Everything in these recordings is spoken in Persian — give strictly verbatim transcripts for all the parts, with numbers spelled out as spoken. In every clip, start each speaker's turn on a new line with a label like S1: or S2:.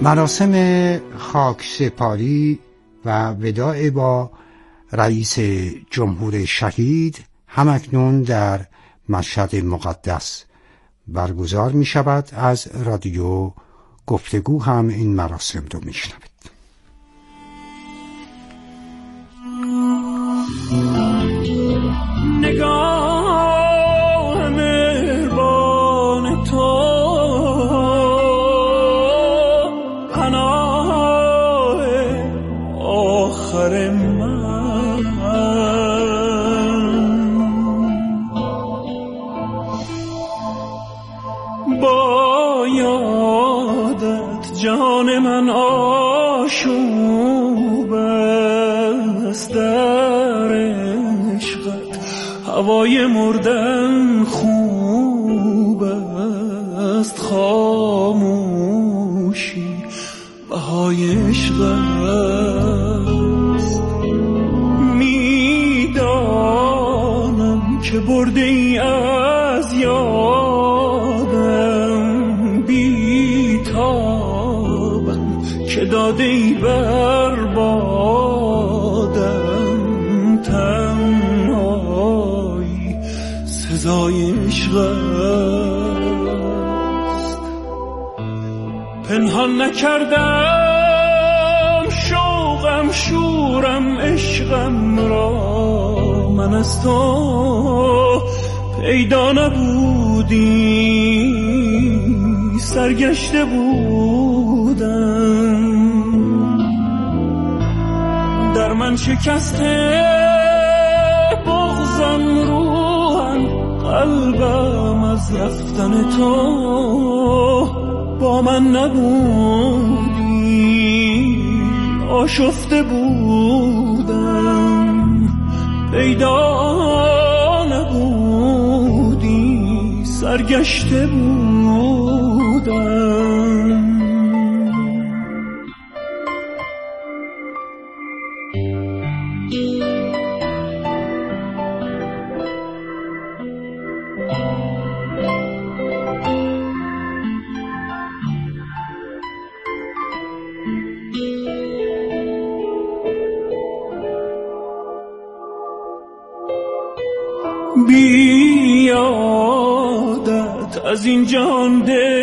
S1: مراسم خاکسپاری و وداع با رئیس جمهور شهید همکنون در مشهد مقدس برگزار می شود. از رادیو گفتگو هم این مراسم رو می شنوید.
S2: نگاه مهربان تو پناه آخر من، با یادت جان من آشوب است، در عشقت هوای مردن خوب است، خاموشی بهای عشق است. میدانم که برده ای از یادم، بیتابم که داده ای بر بادم، تنهایی سزای عشق است. پنهان نکردم شوقم شورم عشقم را، من از تو پیدا نبودی سرگشته بودم، در من شکسته بغضم روحم قلبم از رفتن تو، با من نبودی آشفته بودم، پیدا نبودی سرگشته بودم. بیادت از این جهان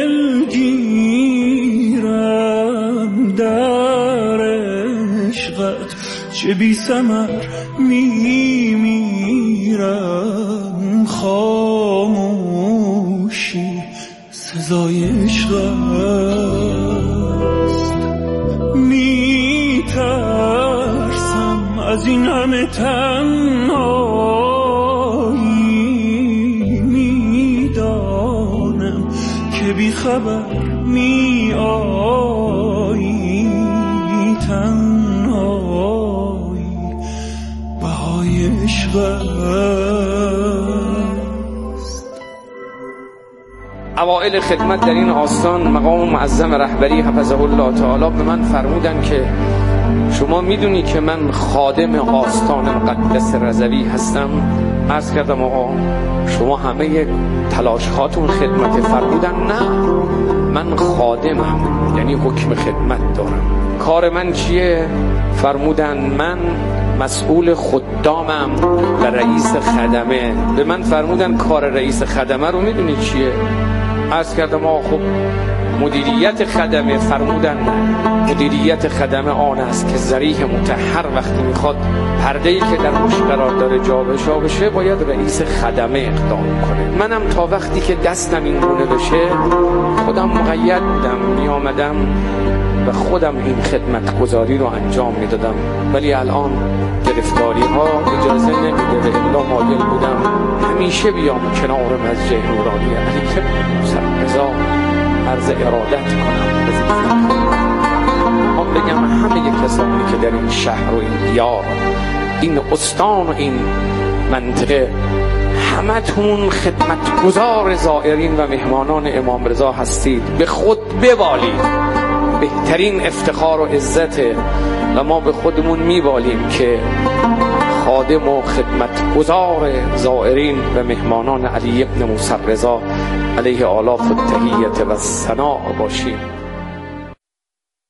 S2: دلگیرم، در عشقت چه بی ثمر میمیرم، خاموشی سزای عشق است. میترسم از این همه تنهایی، میدانم که بی خبر می آیی، تنهایی بهای عشق است.
S3: اوائل خدمت در این آستان مقام معظم رهبری حفظه الله تعالی به من فرمودن که شما میدونی که من خادم آستان مقدس رضوی هستم. عرض کردم آقا شما همه تلاش هاتون خدمت. فرمودن نه، من خادمم، یعنی حکم خدمت دارم. کار من چیه؟ فرمودن من مسئول خدامم و رئیس خدمه. به من فرمودن کار رئیس خدمه رو میدونی چیه؟ عرض کردم آقا خب مدیریت خدمه. فرمودن مدیریت خدمه آن است که ذریح مطهر وقتی میخواد پرده‌ای که در روش قرار داره جابجا بشه باید رئیس خدمه اقدام کنه. منم تا وقتی که دستم این گونه بشه خودم مقید بودم، میامدم و خودم این خدمت گذاری رو انجام میدادم، ولی الان گرفتاری ها اجازه نمیده و الا مایل بودم همیشه بیام کنار مسجد نورانی علی موسی رضا عرض ارادت کنم. من بگم همه کسانی که در این شهر و این دیار، این استان و این منطقه، همه تون خدمتگزار زائرین و مهمانان امام رضا هستید. به خود ببالید، بهترین افتخار و عزته و ما به خودمون میبالیم که خادم و خدمتگزار زائرین و مهمانان علی ابن موسی رضا علیه آلاف التحیت و الثناء باشیم.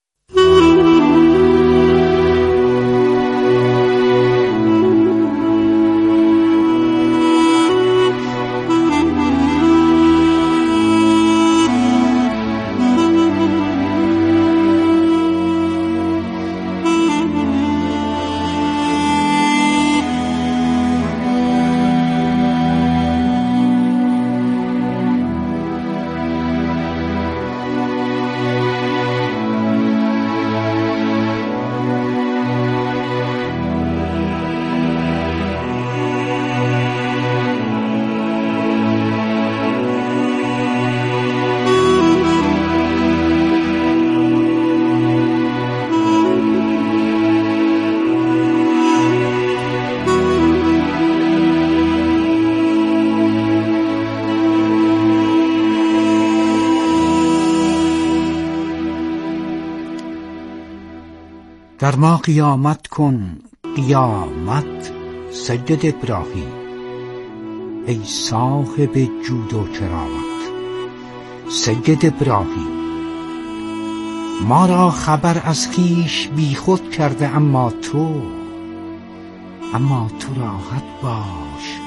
S1: در ما قیامت کن قیامت سید ابراهیم، ای صاحب جود و کرامت سید ابراهیم. ما را خبر از خویش بی خود کرده اما تو، اما تو راحت باش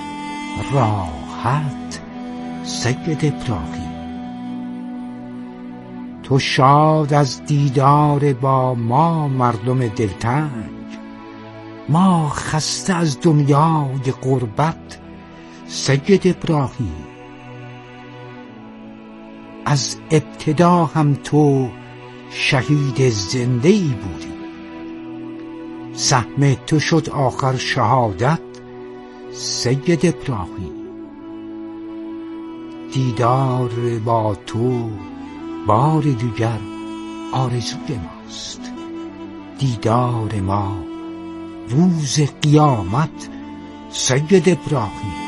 S1: راحت سید ابراهیم. تو شاد از دیدار با ما مردم دلتنگ، ما خسته از دنیای غربت سید ابراهیم. از ابتدا هم تو شهید زنده ای بودی، سهم تو شد آخر شهادت سید ابراهیم. دیدار با تو بار دیگر آرزوی ماست، دیدار ما روز قیامت سید ابراهیم.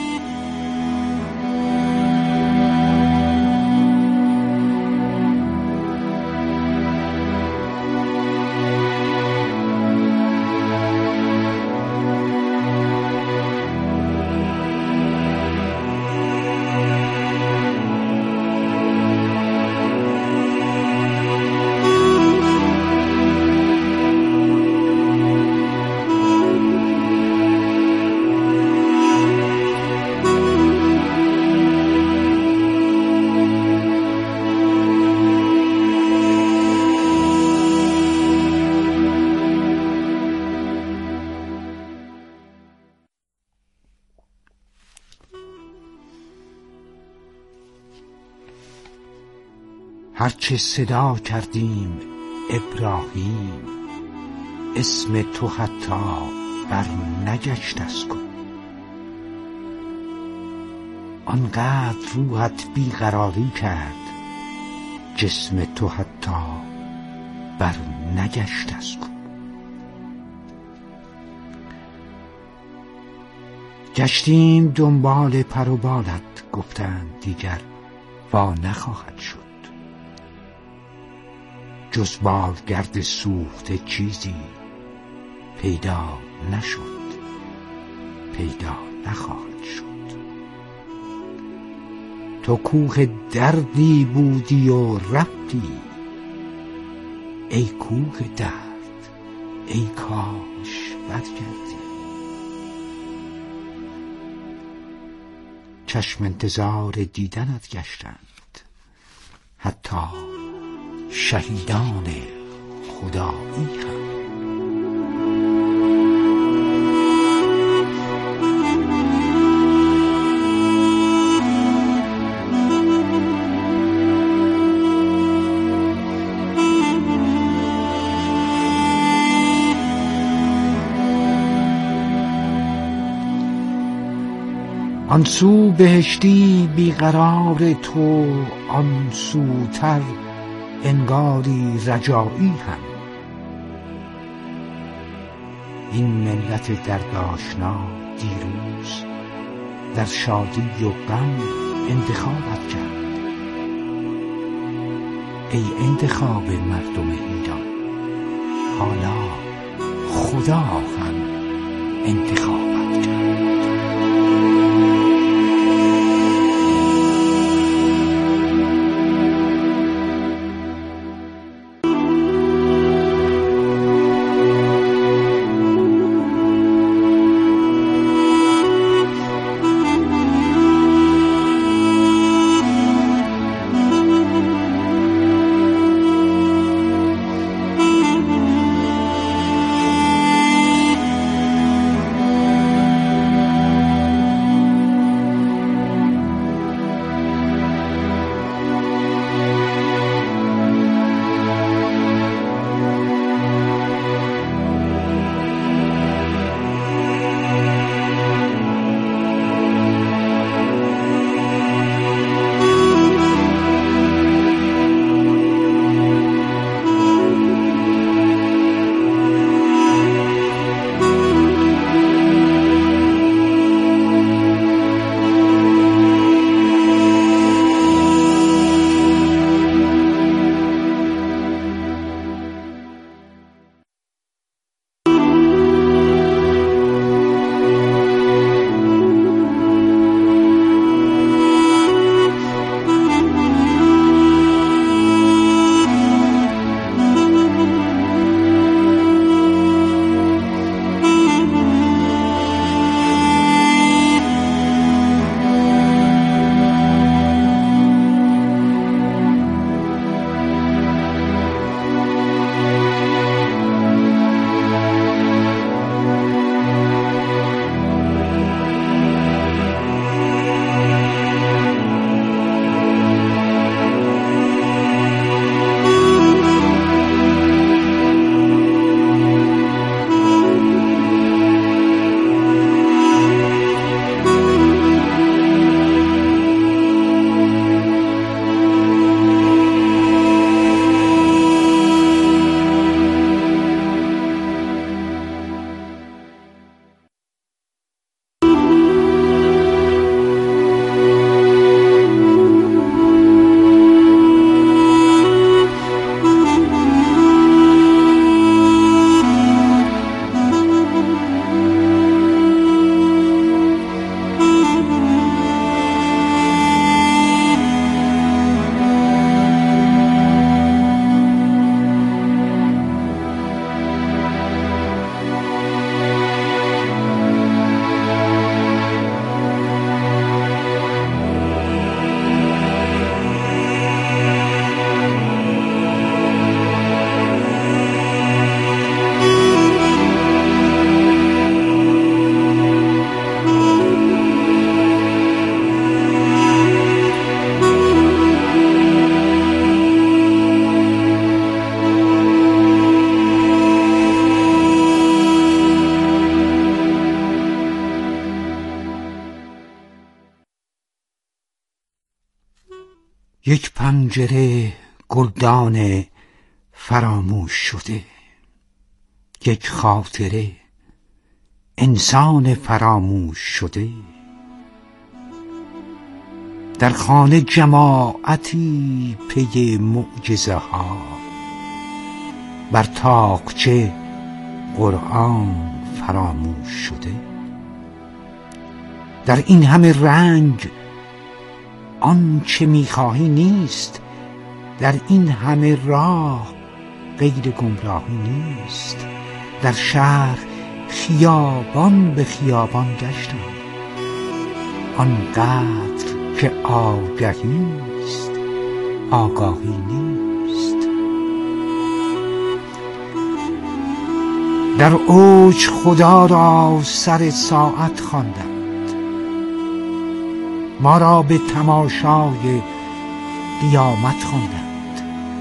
S1: هرچه صدا کردیم ابراهیم، اسم تو حتی بر نگشت از کن. آنقدر روحت بیقراری کرد، جسم تو حتی بر نگشت از کن. گشتیم دنبال پر و بالت، گفتند دیگر وا نخواهد شد. جز بالگرد سوخته چیزی پیدا نشد، پیدا نخواهد شد. تو کوه دردی بودی و رفتی، ای کوه درد ای کاش برگردی. چشم انتظار دیدنت گشتند، حتی شهیدان خدایی هم. آن سو بهشتی بیقرار تو، آن سوتر انگاری رجایی هم. این ملت دردآشنا دیروز در شادی و غم انتخابت کرد، ای انتخاب مردم ایران، حالا خدا هم انتخابت کرد. یک پنجره گلدان فراموش شده، یک خاطره انسان فراموش شده. در خانه جماعتی پی معجزه ها، بر طاقچه قرآن فراموش شده. در این همه رنج آن چه میخواهی نیست، در این همه راه غیر گمراهی نیست. در شهر خیابان به خیابان گشتم، آنقدر که آگهی است آگاهی نیست. در اوج خدا را سر ساعت خواندند، ما را به تماشای قیامت خواندند.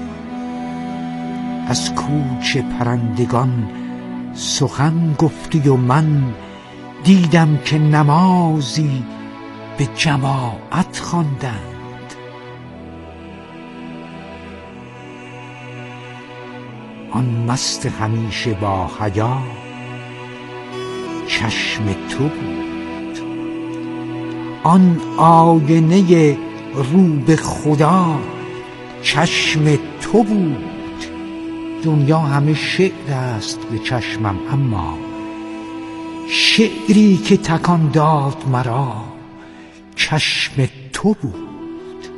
S1: از کوچه پرندگان سخن گفتی و من دیدم که نمازی به جماعت خواندند. آن مست همیشه با حیا چشم تو بود، آن آینه رو به خدا چشم تو بود. دنیا همه شعر است به چشمم، اما شعری که تکان داد مرا چشم تو بود.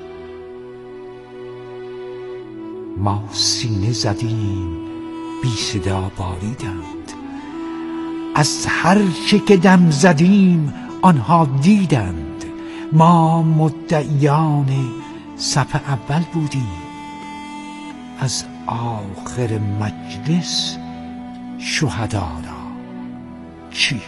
S1: ما سینه زدیم بی صدا باریدند، از هر چه که دم زدیم آنها دیدند. ما مدعیان صف اول بودیم، از آخر مجلس شهدا را چیدند.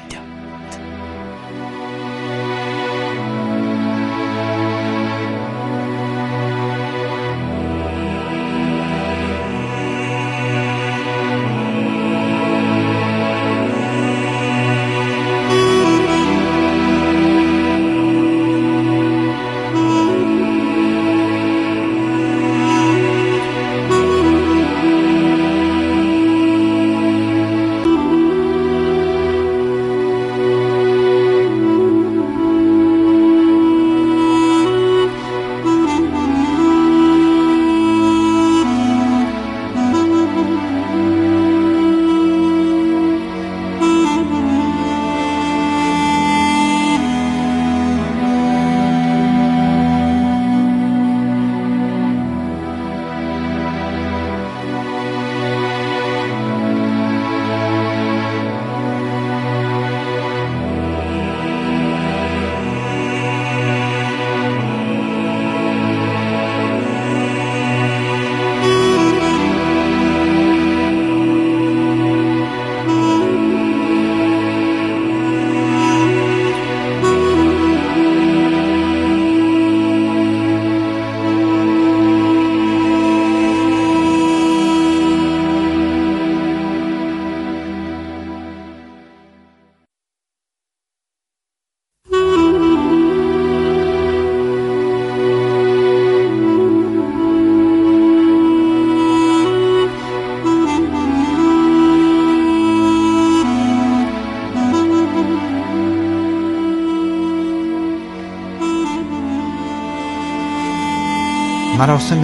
S1: مراسم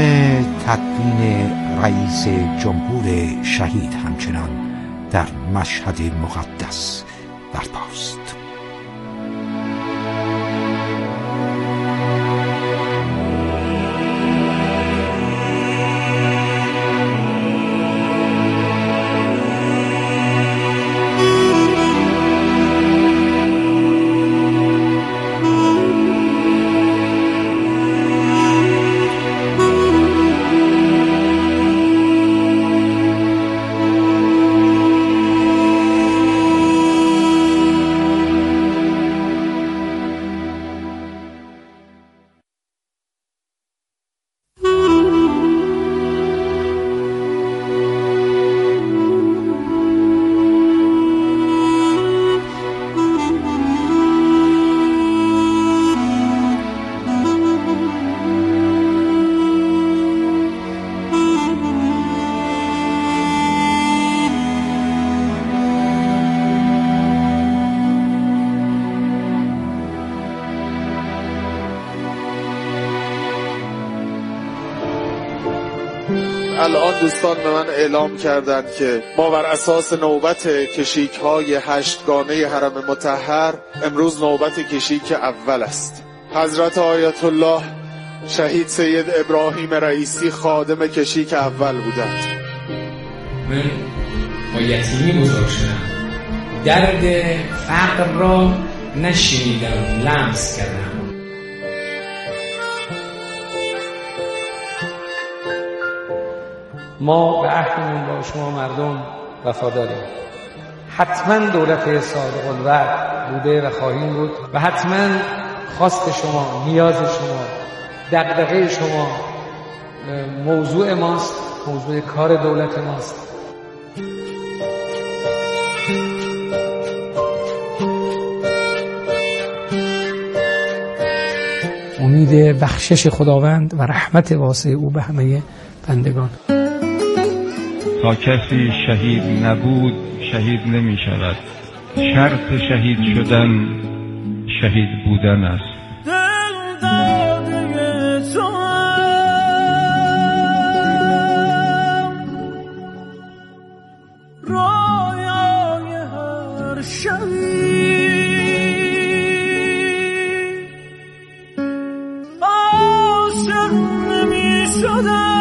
S1: تدفین رئیس جمهور شهید همچنان در مشهد مقدس برپاست.
S4: الان دوستان به من اعلام کردند که ما بر اساس نوبت کشیک های هشتگانه حرم مطهر امروز نوبت کشیک اول است. حضرت آیت الله شهید سید ابراهیم رئیسی خادم کشیک اول بودند.
S3: من با یتیمی بزرگ شدم، درد فقر را نشنیدم، لمس کردم. ما به عهدمون با شما مردم وفاداریم. حتما دولت صادق الوعد بوده و خواهیم بود و حتما خواست شما، نیاز شما، دغدغه شما موضوع ماست، موضوع کار دولت ماست. امید بخشش خداوند و رحمت واسع او به همه بندگان.
S5: تا کسی شهید نبود شهید نمی شود. شرط شهید شدن شهید بودن است.
S2: دل داده تو رایای هر شبی عاشق نمی شدم.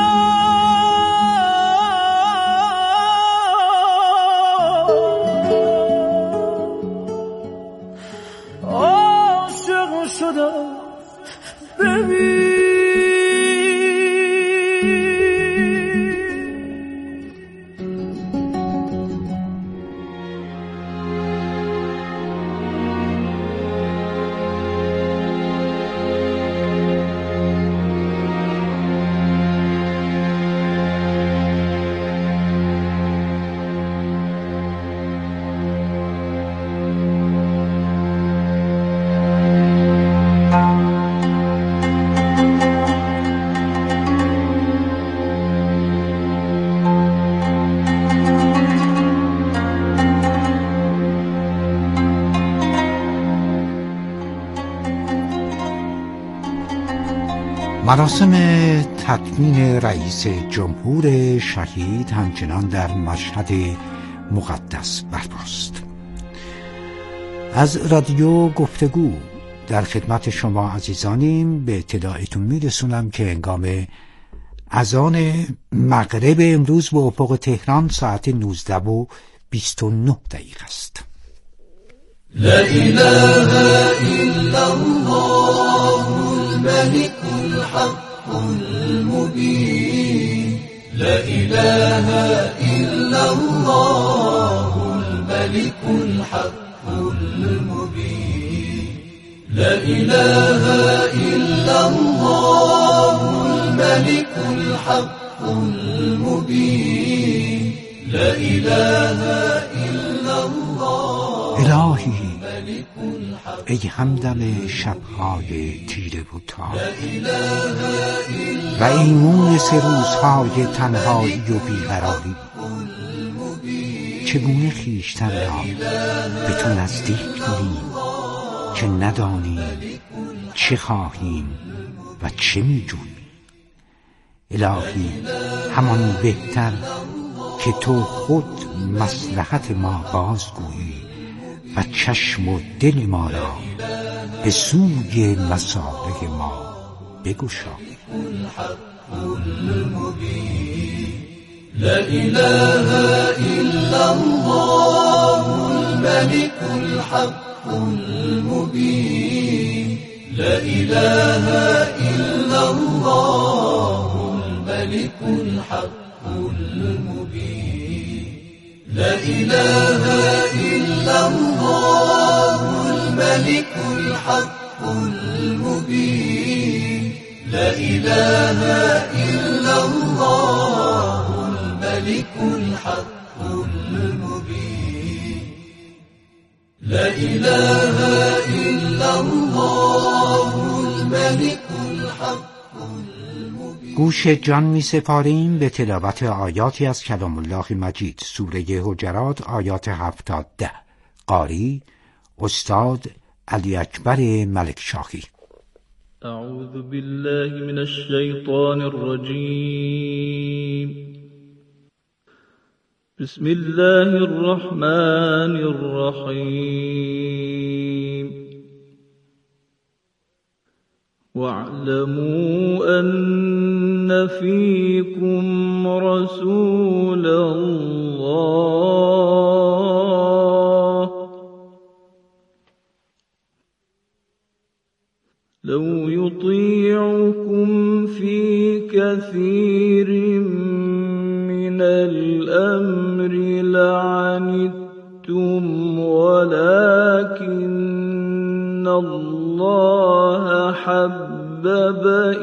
S1: مراسم تدفین رئیس جمهور شهید همچنان در مشهد مقدس برپاست. از رادیو گفتگو در خدمت شما عزیزانیم. به اطلاعتون میرسونم که هنگام اذان مغرب امروز به افق تهران ساعت نوزده و بیست و نه دقیقه است.
S2: لا اله الا الله الملك الحق المبين. لا اله الا الله الملك الحق المبين. لا اله الا الله الملك الحق المبين. لا اله الا الله.
S1: الهی ای همدم شبهای تیره و تار و ایمون سه روزهای تنهایی و بیقراری، چگونه خویشتن را به تو نزدیک کنیم که ندانیم چه خواهیم و چه می‌جوییم. الهی همان بهتر که تو خود مصلحت ما بازگویی و چشم و دل ما را به سوی مصالح ما بگشایی.
S2: لا اله الا الله الملك الحق المبين. لا اله الا الله الملك الحق المبين. لا اله الا الله الملك الحق المبين. لا اله الا الله الملك الحق المبين. لا اله الا الله الملك الحق المبين.
S1: گوش جان می سپاریم به تلاوت آیاتی از کلام الله مجید، سوره حجرات، آیات هفت تا ده. قاری استاد علی اکبر ملک شاهی.
S6: اعوذ بالله من الشیطان الرجیم. بسم الله الرحمن الرحيم واعلموا أن فيكم رسول الله لو يطيعكم في كثير من الأمر لعنتم ولكن الله حبب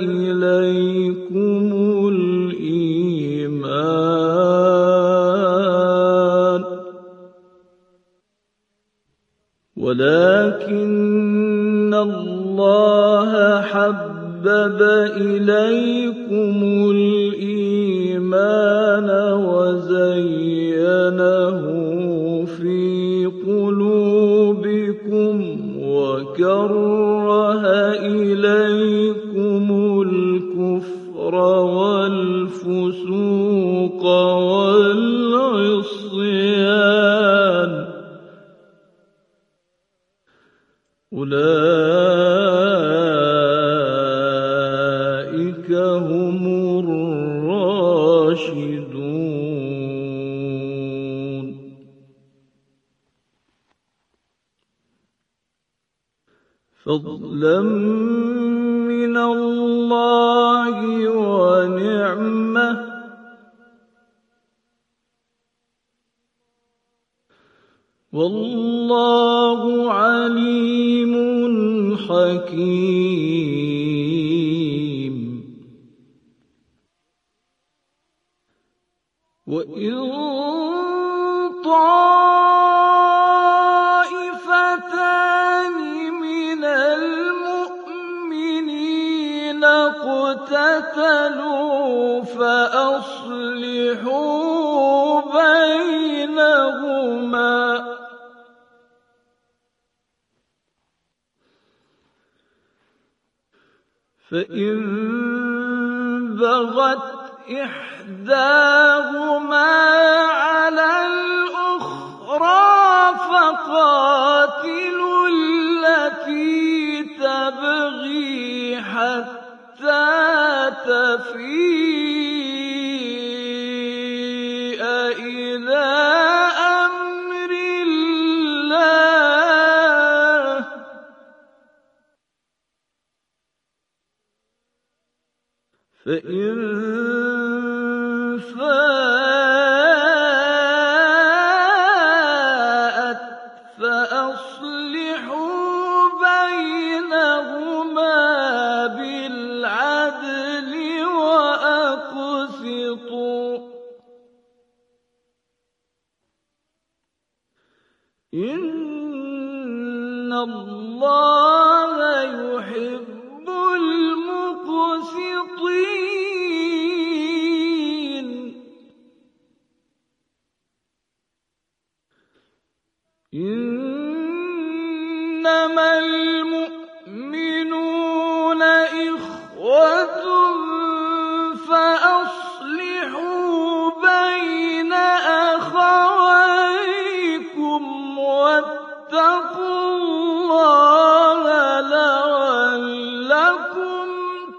S6: إليكم الإيمان ولكن الله حبب إليكم الإيمان وزينه في قلوبكم وكره إليكم الكفر والفسوق والعصيان أولئك هم الراشدون فضلا من الله ونعمة والله عليم حكيم وإن طائفتان من المؤمنين اقتتلوا فأصلحوا بينهما فإن بغت إحداهما على الأخرى فقاتلوا التي تبغي حتى تفيء إلى أمر الله فإن فاءت فأصلحوا بينهما بالعدل وأقسطوا إن الله يحب المقسطين إنما المؤمنون إخوة فأصلحوا بين أخويكم واتقوا الله لعلكم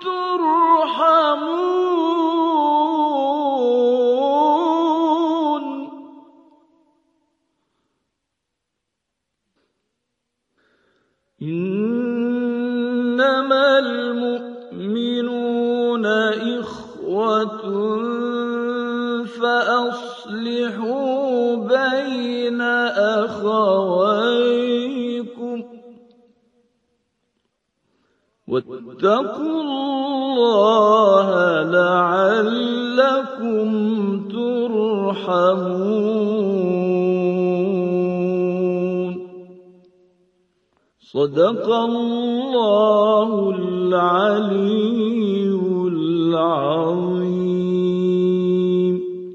S6: ترحمون إنما المؤمنون إخوة فأصلحوا بين أخويكم واتقوا الله لعلكم ترحمون صدق الله العلي العظيم.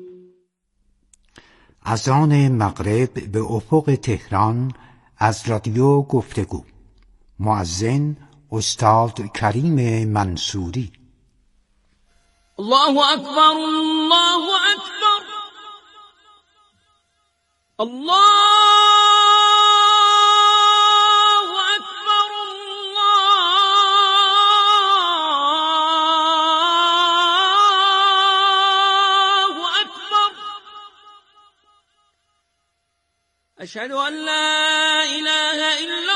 S1: اذان مغرب به افق تهران از رادیو گفتگو. مؤذن استاد کریم منصوری.
S7: الله اکبر الله اکبر الله اکبر الله اکبر. اشهد ان لا اله الا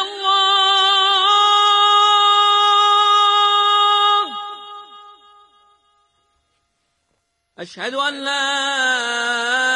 S7: الله. اشهد ان لا